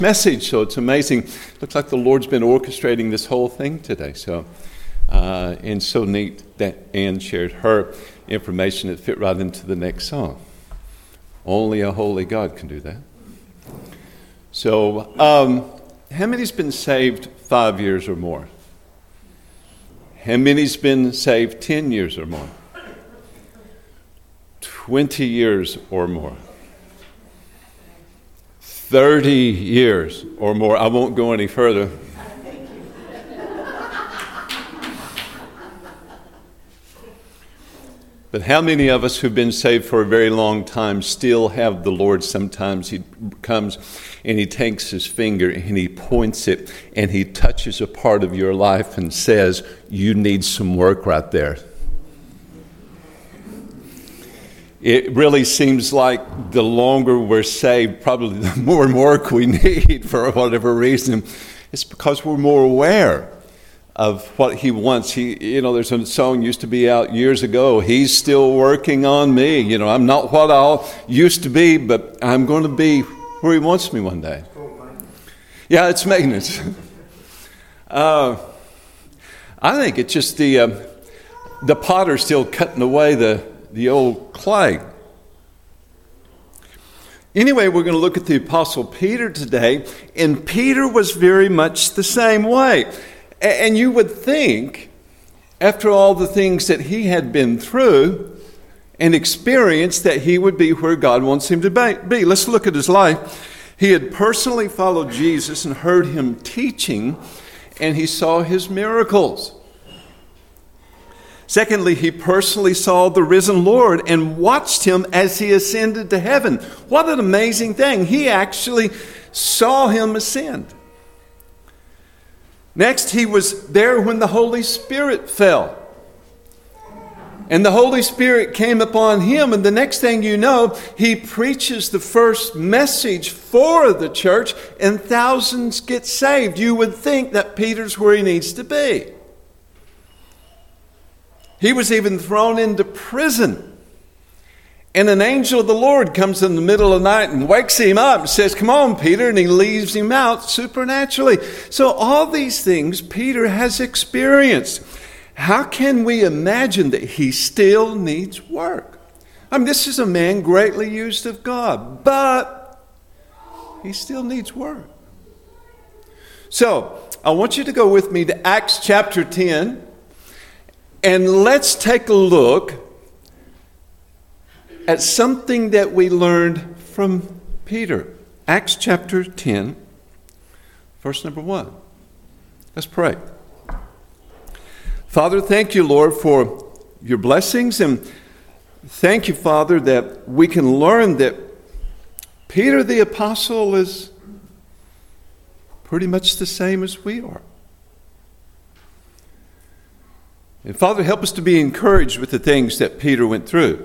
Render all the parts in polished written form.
message. So it's amazing. Looks like the Lord's been orchestrating this whole thing today. And so neat that Ann shared her information that fit right into the next song. Only a holy God can do that. So, how many's been saved 5 years or more? How many's been saved 10 years or more? 20 years or more? 30 years or more? I won't go any further. But how many of us who've been saved for a very long time still have the Lord? Sometimes He comes and He takes His finger and He points it and He touches a part of your life and says, you need some work right there. It really seems like the longer we're saved, probably the more work we need for whatever reason. It's because we're more aware of what He wants. There's a song used to be out years ago. He's still working on me. I'm not what I used to be, but I'm going to be where He wants me one day. Yeah, it's maintenance. I think it's just the potter still cutting away the old clay. Anyway, we're going to look at the Apostle Peter today, and Peter was very much the same way. And you would think, after all the things that he had been through and experienced, that he would be where God wants him to be. Let's look at his life. He had personally followed Jesus and heard Him teaching, and he saw His miracles. Secondly, he personally saw the risen Lord and watched Him as He ascended to heaven. What an amazing thing. He actually saw Him ascend. Next, he was there when the Holy Spirit fell. And the Holy Spirit came upon him, and the next thing you know, he preaches the first message for the church, and thousands get saved. You would think that Peter's where he needs to be. He was even thrown into prison. And an angel of the Lord comes in the middle of the night and wakes him up and says, come on, Peter, and he leaves him out supernaturally. So all these things Peter has experienced. How can we imagine that he still needs work? This is a man greatly used of God, but he still needs work. So I want you to go with me to Acts chapter 10, and let's take a look at something that we learned from Peter. Acts chapter 10, verse number 1. Let's pray. Father, thank you, Lord, for your blessings, and thank you, Father, that we can learn that Peter the apostle is pretty much the same as we are. And Father, help us to be encouraged with the things that Peter went through.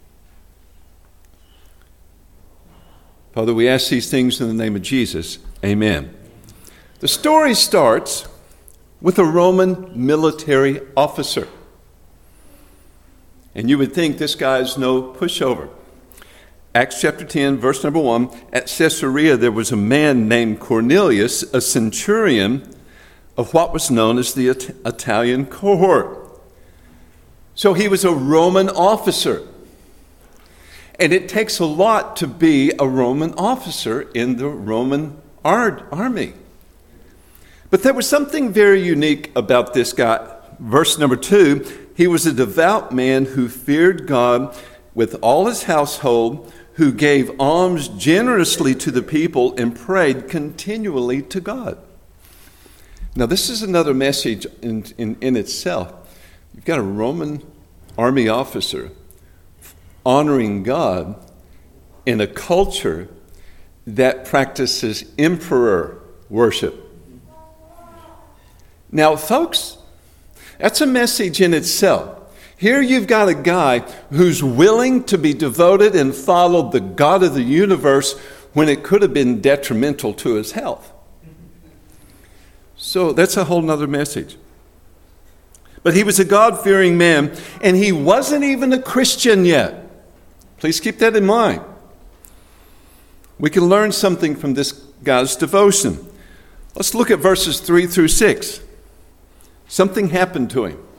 Father, we ask these things in the name of Jesus. Amen. The story starts with a Roman military officer. And you would think this guy's no pushover. Acts chapter 10, verse number 1. At Caesarea there was a man named Cornelius, a centurion of what was known as the Italian cohort. So he was a Roman officer. And it takes a lot to be a Roman officer in the Roman army. But there was something very unique about this guy. Verse number 2, he was a devout man who feared God with all his household, who gave alms generously to the people and prayed continually to God. Now this is another message in itself. You've got a Roman army officer honoring God in a culture that practices emperor worship. Now, folks, that's a message in itself. Here you've got a guy who's willing to be devoted and follow the God of the universe when it could have been detrimental to his health. So that's a whole nother message. But he was a God-fearing man, and he wasn't even a Christian yet. Please keep that in mind. We can learn something from this guy's devotion. Let's look at verses 3 through 6. Something happened to him.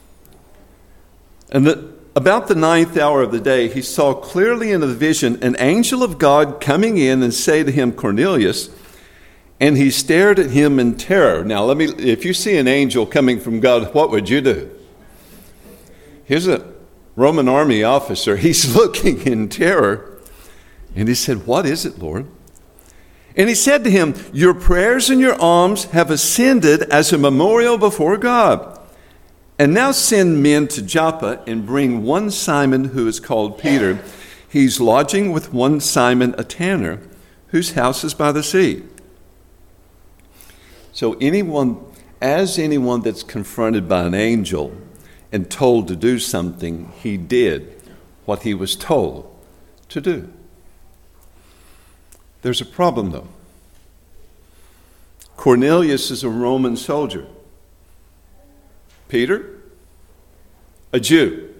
And about the 9th hour of the day, he saw clearly in a vision an angel of God coming in and say to him, Cornelius, and he stared at him in terror. Now, if you see an angel coming from God, what would you do? Here's a Roman army officer. He's looking in terror. And he said, what is it, Lord? And he said to him, your prayers and your alms have ascended as a memorial before God. And now send men to Joppa and bring one Simon who is called Peter. He's lodging with one Simon, a tanner, whose house is by the sea. So anyone that's confronted by an angel and told to do something, he did what he was told to do. There's a problem, though. Cornelius is a Roman soldier. Peter, a Jew.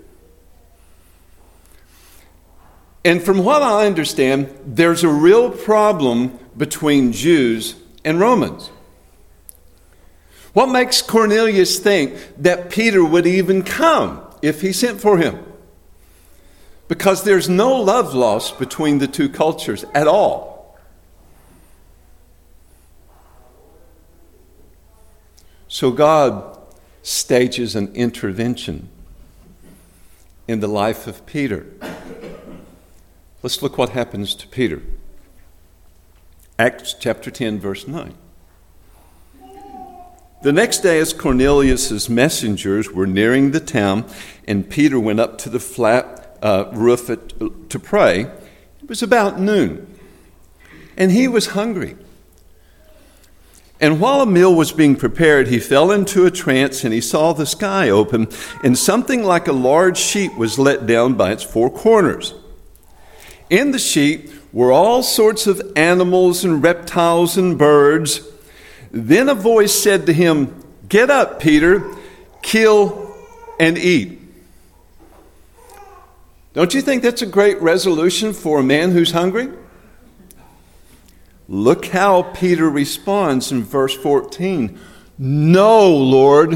And from what I understand, there's a real problem between Jews and Romans. What makes Cornelius think that Peter would even come if he sent for him? Because there's no love lost between the two cultures at all. So God stages an intervention in the life of Peter. Let's look what happens to Peter. Acts chapter 10, verse 9. The next day, as Cornelius' messengers were nearing the town, and Peter went up to the flat roof to pray, it was about noon, and he was hungry. And while a meal was being prepared, he fell into a trance, and he saw the sky open, and something like a large sheet was let down by its four corners. In the sheet were all sorts of animals and reptiles and birds. Then a voice said to him, get up, Peter, kill and eat. Don't you think that's a great resolution for a man who's hungry? Look how Peter responds in verse 14. No, Lord.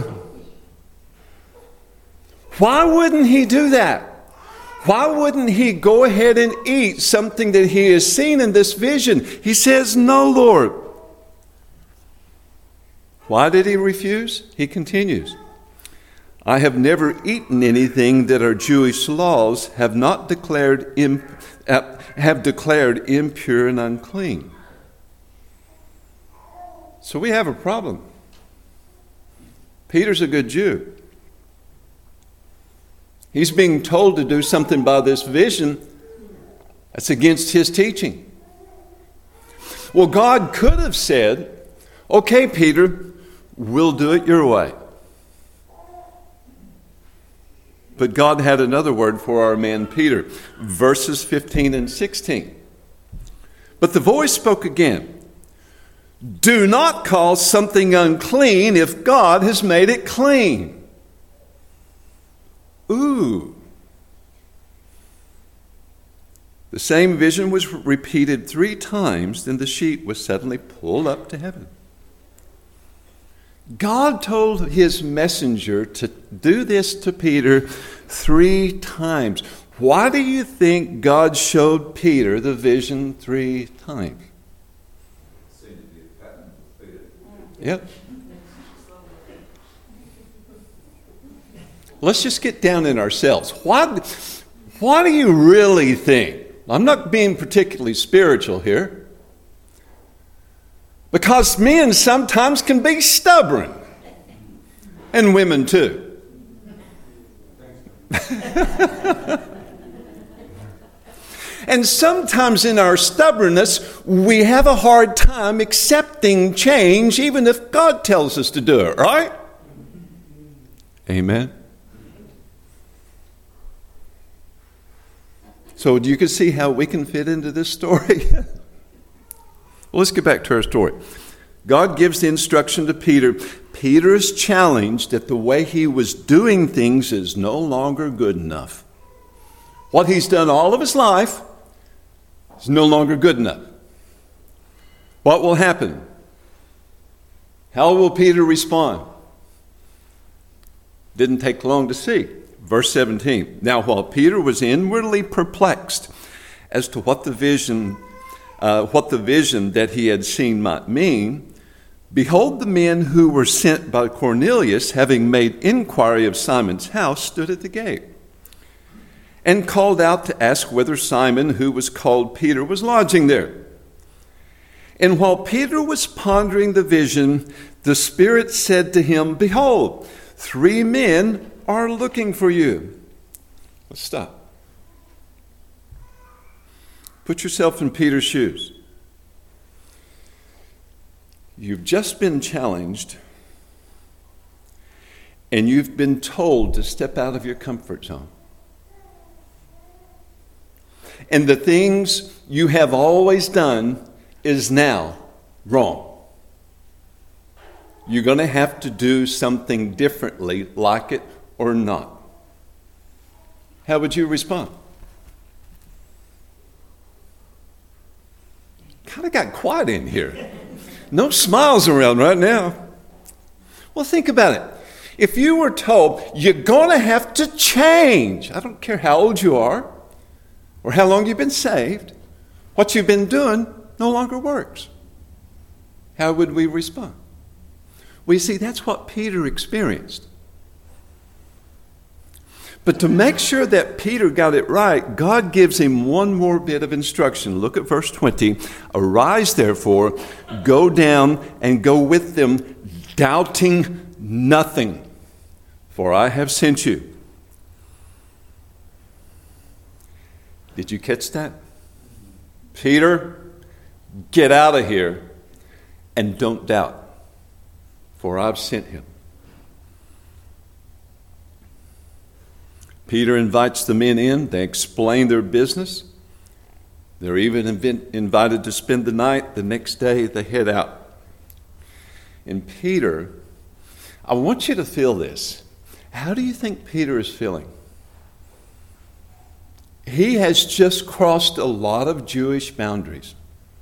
Why wouldn't he do that? Why wouldn't he go ahead and eat something that he has seen in this vision? He says, no, Lord. Why did he refuse? He continues, I have never eaten anything that our Jewish laws have declared impure and unclean. So we have a problem. Peter's a good Jew. He's being told to do something by this vision that's against his teaching. Well, God could have said, okay, Peter, we'll do it your way. But God had another word for our man Peter. Verses 15 and 16. But the voice spoke again. Do not call something unclean if God has made it clean. Ooh. The same vision was repeated 3 times, then the sheet was suddenly pulled up to heaven. God told his messenger to do this to Peter 3 times. Why do you think God showed Peter the vision 3 times? Seemed to be a pattern with Peter. Yep. Let's just get down in ourselves. Why do you really think? I'm not being particularly spiritual here. Because men sometimes can be stubborn. And women too. And sometimes in our stubbornness, we have a hard time accepting change, even if God tells us to do it, right? Amen. So you can see how we can fit into this story. Well, let's get back to our story. God gives the instruction to Peter. Peter is challenged that the way he was doing things is no longer good enough. What he's done all of his life is no longer good enough. What will happen? How will Peter respond? Didn't take long to see. Verse 17. Now, while Peter was inwardly perplexed as to what the vision that he had seen might mean, behold, the men who were sent by Cornelius, having made inquiry of Simon's house, stood at the gate and called out to ask whether Simon, who was called Peter, was lodging there. And while Peter was pondering the vision, the Spirit said to him, behold, 3 men are looking for you. Let's stop. Put yourself in Peter's shoes. You've just been challenged, and you've been told to step out of your comfort zone. And the things you have always done is now wrong. You're going to have to do something differently, like it or not. How would you respond? Kind of got quiet in here. No smiles around right now. Well, think about it. If you were told you're going to have to change, I don't care how old you are or how long you've been saved, what you've been doing no longer works. How would we respond? Well, you see, that's what Peter experienced. But to make sure that Peter got it right, God gives him one more bit of instruction. Look at verse 20. Arise, therefore, go down and go with them, doubting nothing, for I have sent you. Did you catch that? Peter, get out of here and don't doubt, for I've sent him. Peter invites the men in. They explain their business. They're even invited to spend the night. The next day, they head out. And Peter, I want you to feel this. How do you think Peter is feeling? He has just crossed a lot of Jewish boundaries.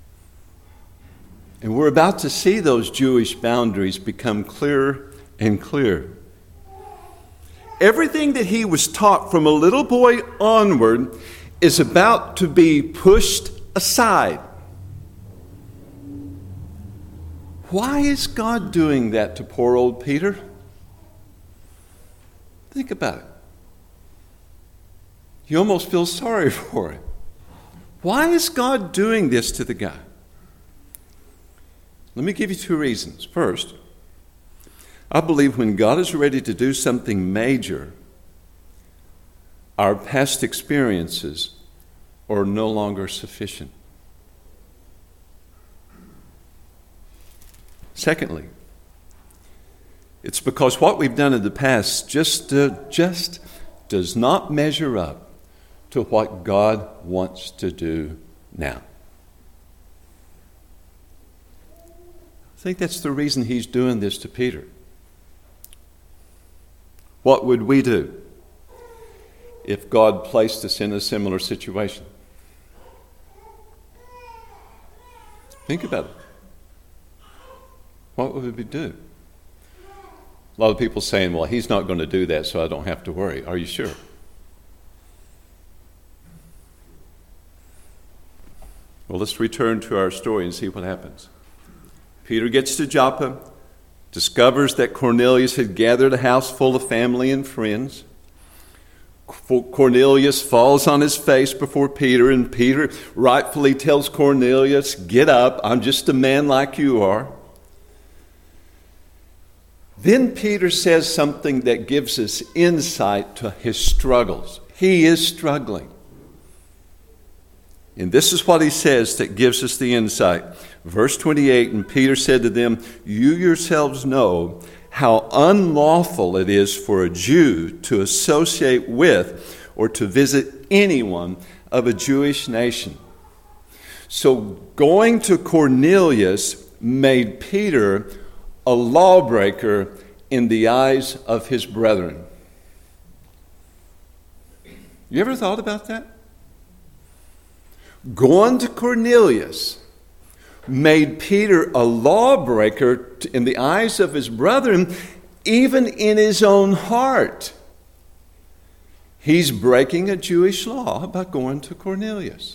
And we're about to see those Jewish boundaries become clearer and clearer. Everything that he was taught from a little boy onward is about to be pushed aside. Why is God doing that to poor old Peter? Think about it. You almost feel sorry for him. Why is God doing this to the guy? Let me give you 2 reasons. First, I believe when God is ready to do something major, our past experiences are no longer sufficient. Secondly, it's because what we've done in the past just does not measure up to what God wants to do now. I think that's the reason he's doing this to Peter. What would we do if God placed us in a similar situation? Think about it. What would we do? A lot of people saying, well, he's not going to do that, so I don't have to worry. Are you sure? Well, let's return to our story and see what happens. Peter gets to Joppa, discovers that Cornelius had gathered a house full of family and friends. Cornelius falls on his face before Peter, and Peter rightfully tells Cornelius, get up, I'm just a man like you are. Then Peter says something that gives us insight to his struggles. He is struggling. And this is what he says that gives us the insight. Verse 28, and Peter said to them, you yourselves know how unlawful it is for a Jew to associate with or to visit anyone of a Jewish nation. So going to Cornelius made Peter a lawbreaker in the eyes of his brethren. You ever thought about that? Going to Cornelius made Peter a lawbreaker in the eyes of his brethren, even in his own heart. He's breaking a Jewish law by going to Cornelius.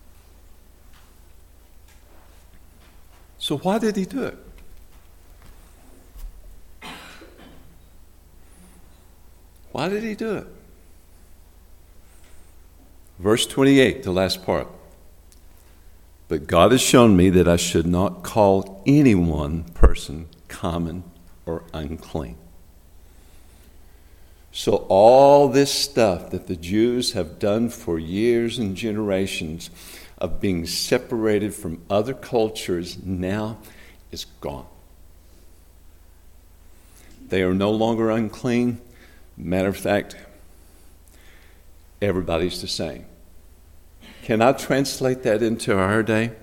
So why did he do it? Why did he do it? Verse 28, the last part. But God has shown me that I should not call any one person common or unclean. So all this stuff that the Jews have done for years and generations of being separated from other cultures now is gone. They are no longer unclean. Matter of fact, everybody's the same. Can I translate that into our day?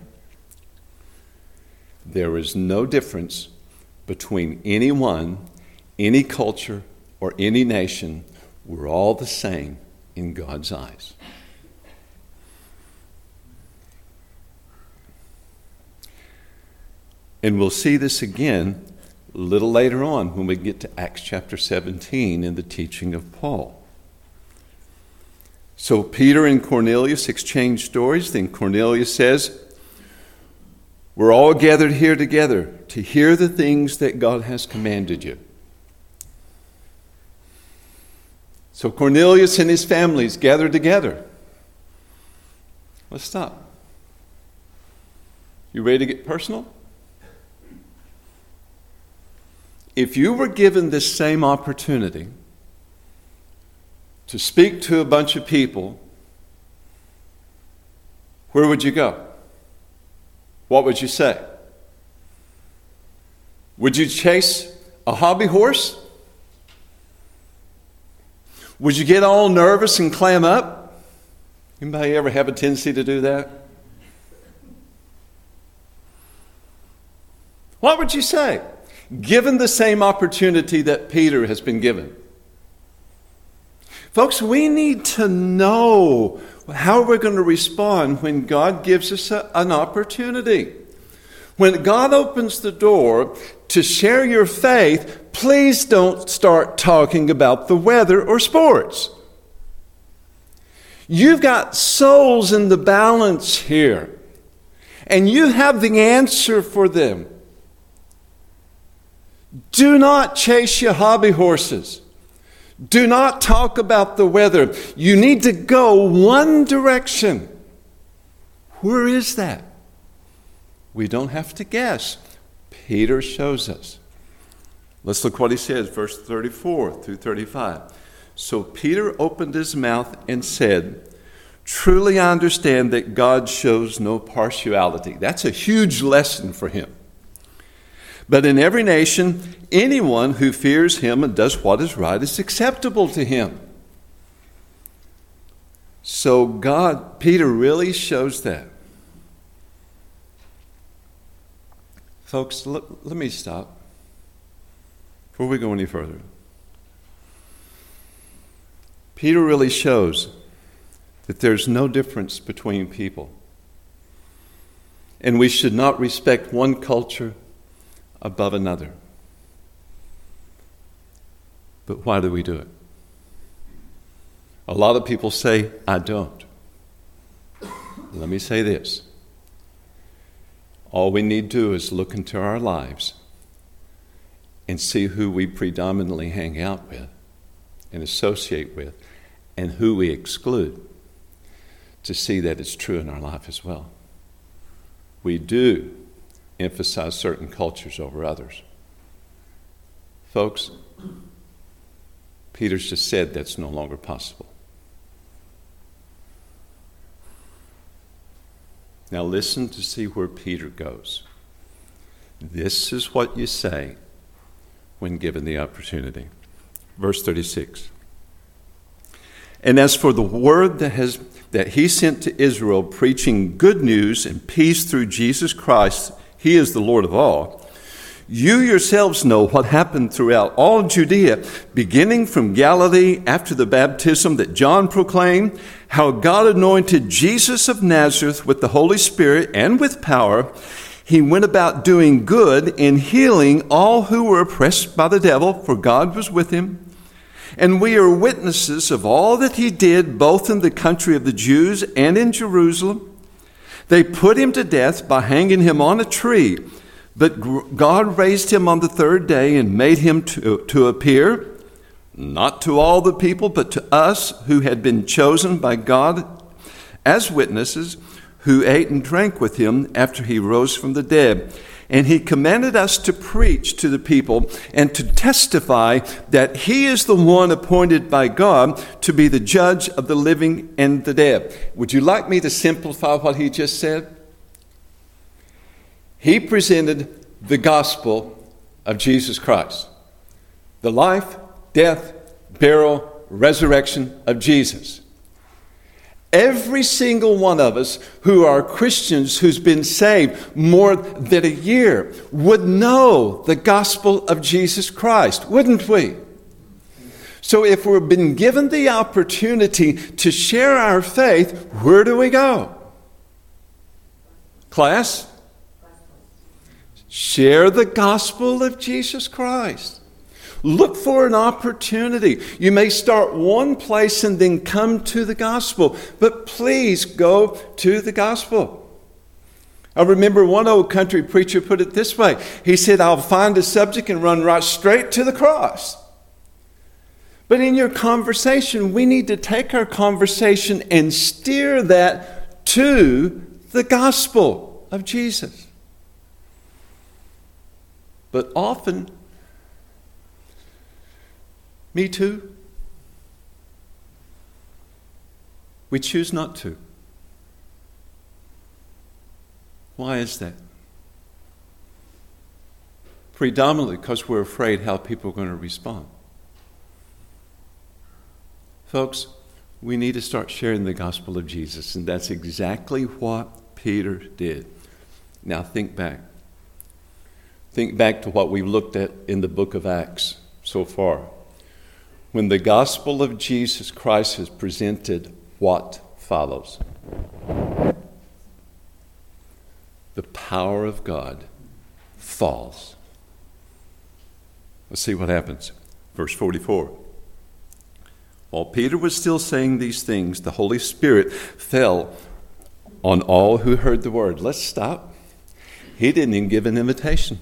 There is no difference between anyone, any culture, or any nation. We're all the same in God's eyes. And we'll see this again a little later on when we get to Acts chapter 17 and the teaching of Paul. So Peter and Cornelius exchange stories. Then Cornelius says, we're all gathered here together to hear the things that God has commanded you. So Cornelius and his families gathered together. Let's stop. You ready to get personal? If you were given this same opportunity to speak to a bunch of people, where would you go? What would you say? Would you chase a hobby horse? Would you get all nervous and clam up? Anybody ever have a tendency to do that? What would you say, given the same opportunity that Peter has been given? Folks, we need to know how we're going to respond when God gives us an opportunity. When God opens the door to share your faith, please don't start talking about the weather or sports. You've got souls in the balance here, and you have the answer for them. Do not chase your hobby horses. Do not talk about the weather. You need to go one direction. Where is that? We don't have to guess. Peter shows us. Let's look what he says, verse 34 through 35. So Peter opened his mouth and said, truly I understand that God shows no partiality. That's a huge lesson for him. But in every nation, anyone who fears him and does what is right is acceptable to him. So Peter really shows that. Folks, let me stop before we go any further. Peter really shows that there's no difference between people. And we should not respect one culture above another. But why do we do it? A lot of people say, I don't. Let me say this. All we need to do is look into our lives and see who we predominantly hang out with and associate with and who we exclude to see that it's true in our life as well. We do emphasize certain cultures over others. Folks, Peter's just said that's no longer possible. Now listen to see where Peter goes. This is what you say when given the opportunity. Verse 36. And as for the word that he sent to Israel, preaching good news and peace through Jesus Christ, he is the Lord of all. You yourselves know what happened throughout all Judea, beginning from Galilee after the baptism that John proclaimed, how God anointed Jesus of Nazareth with the Holy Spirit and with power. He went about doing good and healing all who were oppressed by the devil, for God was with him. And we are witnesses of all that he did, both in the country of the Jews and in Jerusalem. They put him to death by hanging him on a tree. But God raised him on the third day and made him to appear, not to all the people, but to us who had been chosen by God as witnesses, who ate and drank with him after he rose from the dead. And he commanded us to preach to the people and to testify that he is the one appointed by God to be the judge of the living and the dead. Would you like me to simplify what he just said? He presented the gospel of Jesus Christ. The life, death, burial, resurrection of Jesus. Every single one of us who are Christians who's been saved more than a year would know the gospel of Jesus Christ, wouldn't we? So if we've been given the opportunity to share our faith, where do we go? Class? Share the gospel of Jesus Christ. Look for an opportunity. You may start one place and then come to the gospel, but please go to the gospel. I remember one old country preacher put it this way. He said, I'll find a subject and run right straight to the cross. But in your conversation, we need to take our conversation and steer that to the gospel of Jesus. But often, me too, we choose not to. Why is that? Predominantly because we're afraid how people are going to respond. Folks, we need to start sharing the gospel of Jesus, and that's exactly what Peter did. Now think back. Think back to what we've looked at in the book of Acts so far. When the gospel of Jesus Christ is presented, what follows? The power of God falls. Let's see what happens. Verse 44. While Peter was still saying these things, the Holy Spirit fell on all who heard the word. Let's stop. He didn't even give an invitation.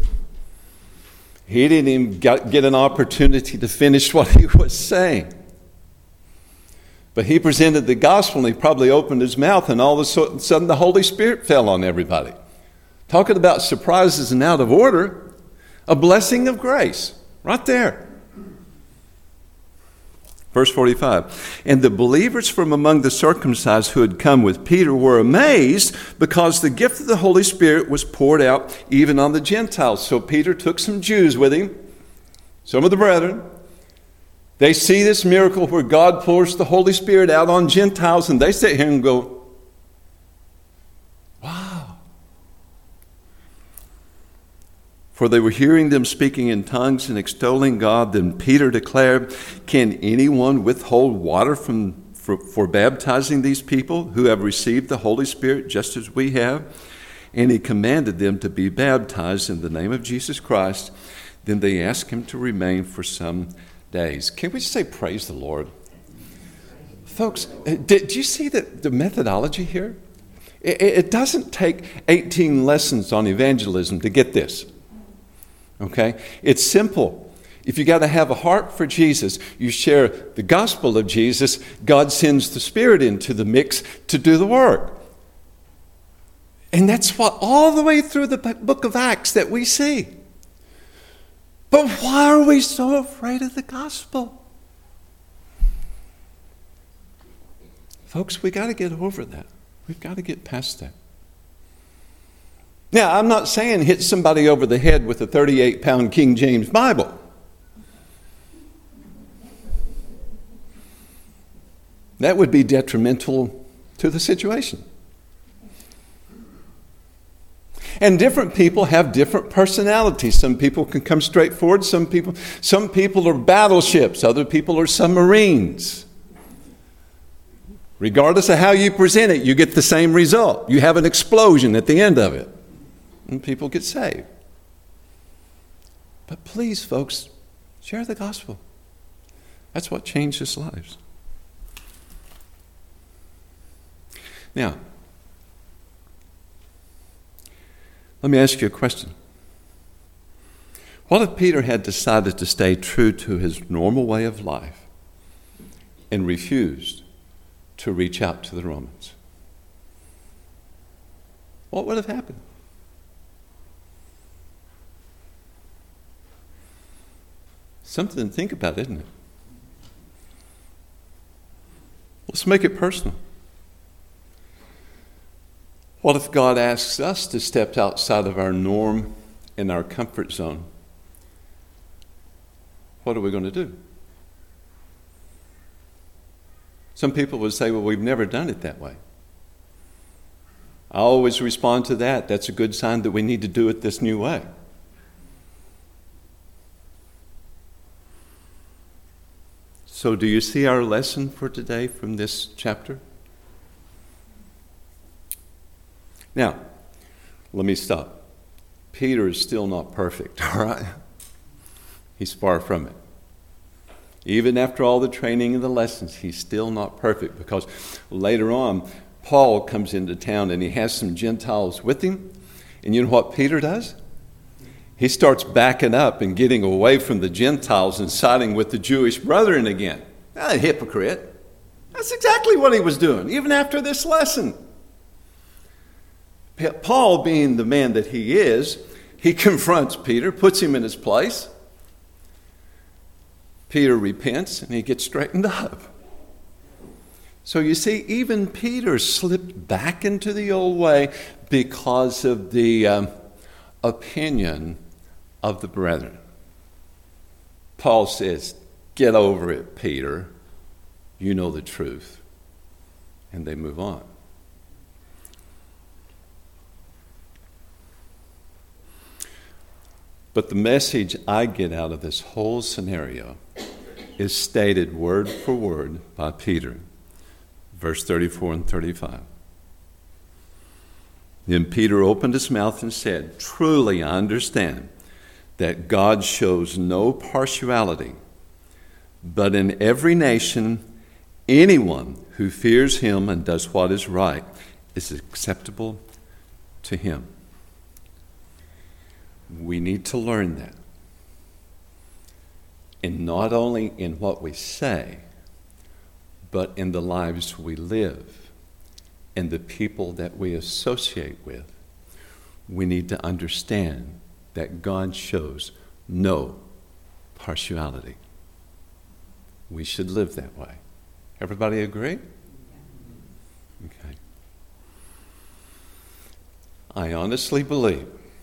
He didn't even get an opportunity to finish what he was saying. But he presented the gospel, and he probably opened his mouth, and all of a sudden the Holy Spirit fell on everybody. Talking about surprises and out of order, a blessing of grace, right there. Verse 45, and the believers from among the circumcised who had come with Peter were amazed because the gift of the Holy Spirit was poured out even on the Gentiles. So Peter took some Jews with him, some of the brethren. They see this miracle where God pours the Holy Spirit out on Gentiles, and they sit here and go, wow. For they were hearing them speaking in tongues and extolling God. Then Peter declared, can anyone withhold water for baptizing these people who have received the Holy Spirit just as we have? And he commanded them to be baptized in the name of Jesus Christ. Then they asked him to remain for some days. Can we just say praise the Lord? Folks, did you see the methodology here? It doesn't take 18 lessons on evangelism to get this. Okay? It's simple. If you got to have a heart for Jesus, you share the gospel of Jesus, God sends the Spirit into the mix to do the work. And that's what all the way through the book of Acts that we see. But why are we so afraid of the gospel? Folks, we got to get over that. We've got to get past that. Now, I'm not saying hit somebody over the head with a 38-pound King James Bible. That would be detrimental to the situation. And different people have different personalities. Some people can come straight forward. Some people are battleships. Other people are submarines. Regardless of how you present it, you get the same result. You have an explosion at the end of it. and people get saved. But please, folks, share the gospel. That's what changes lives. Now, let me ask you a question. What if Peter had decided to stay true to his normal way of life and refused to reach out to the Romans? What would have happened? Something to think about, isn't it? Let's make it personal. What if God asks us to step outside of our norm and our comfort zone? What are we going to do? Some people would say, well, we've never done it that way. I always respond to that. That's a good sign that we need to do it this new way. So do you see our lesson for today from this chapter? Now, let me stop. Peter is still not perfect, all right? He's far from it. Even after all the training and the lessons, he's still not perfect, because later on, Paul comes into town and he has some Gentiles with him. And you know what Peter does? He starts backing up and getting away from the Gentiles and siding with the Jewish brethren again. A hypocrite. That's exactly what he was doing, even after this lesson. Paul, being the man that he is, he confronts Peter, puts him in his place. Peter repents and he gets straightened up. So you see, even Peter slipped back into the old way because of the opinion of the brethren. Paul says, get over it, Peter. You know the truth. And they move on. But the message I get out of this whole scenario is stated word for word by Peter. Verse 34 and 35. Then Peter opened his mouth and said, truly I understand that God shows no partiality, but in every nation, anyone who fears him and does what is right is acceptable to him. We need to learn that. And not only in what we say, but in the lives we live and the people that we associate with. We need to understand that God shows no partiality. We should live that way. Everybody agree? Okay. I honestly believe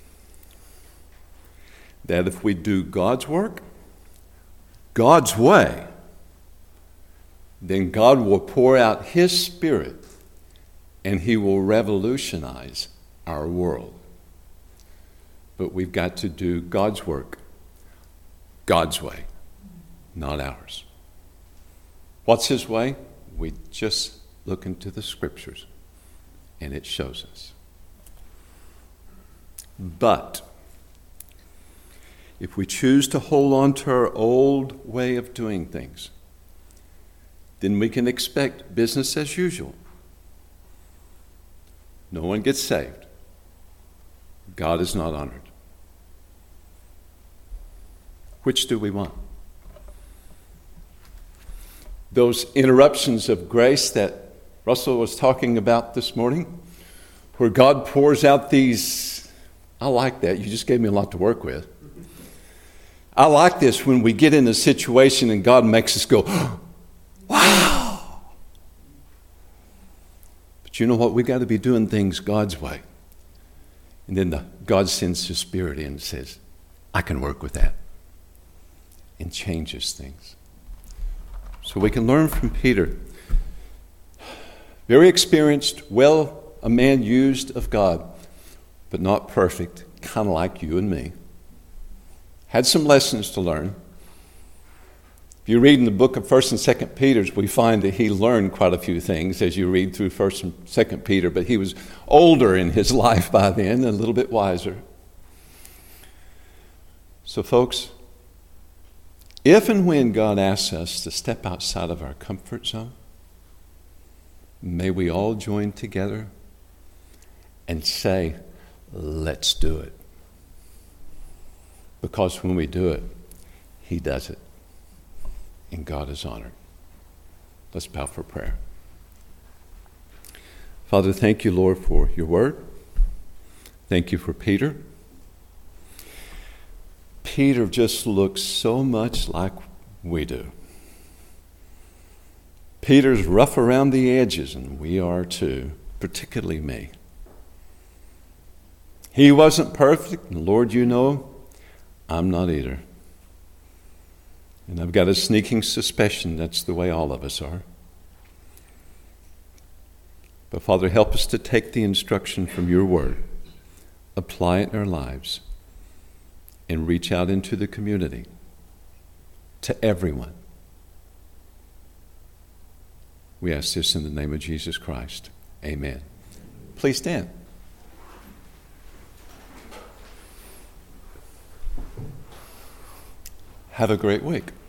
that if we do God's work, God's way, then God will pour out His Spirit and He will revolutionize our world. But we've got to do God's work God's way, not ours. What's His way? We just look into the Scriptures and it shows us. But if we choose to hold on to our old way of doing things, then we can expect business as usual. No one gets saved. God is not honored. Which do we want? Those interruptions of grace that Russell was talking about this morning, where God pours out these, I like that. You just gave me a lot to work with. I like this when we get in a situation and God makes us go, wow. But you know what? We've got to be doing things God's way. And then God sends His Spirit in and says, I can work with that. And changes things. So we can learn from Peter. Very experienced, a man used of God, but not perfect, kind of like you and me. Had some lessons to learn. If you read in the book of 1st and 2nd Peter, we find that he learned quite a few things as you read through 1st and 2nd Peter, but he was older in his life by then, and a little bit wiser. So folks, if and when God asks us to step outside of our comfort zone, may we all join together and say, let's do it. Because when we do it, he does it. And God is honored. Let's bow for prayer. Father, thank you, Lord, for your word. Thank you for Peter. Peter just looks so much like we do. Peter's rough around the edges, and we are too, particularly me. He wasn't perfect, and Lord, you know, I'm not either. And I've got a sneaking suspicion that's the way all of us are. But Father, help us to take the instruction from your word, apply it in our lives, and reach out into the community, to everyone. We ask this in the name of Jesus Christ. Amen. Please stand. Have a great week.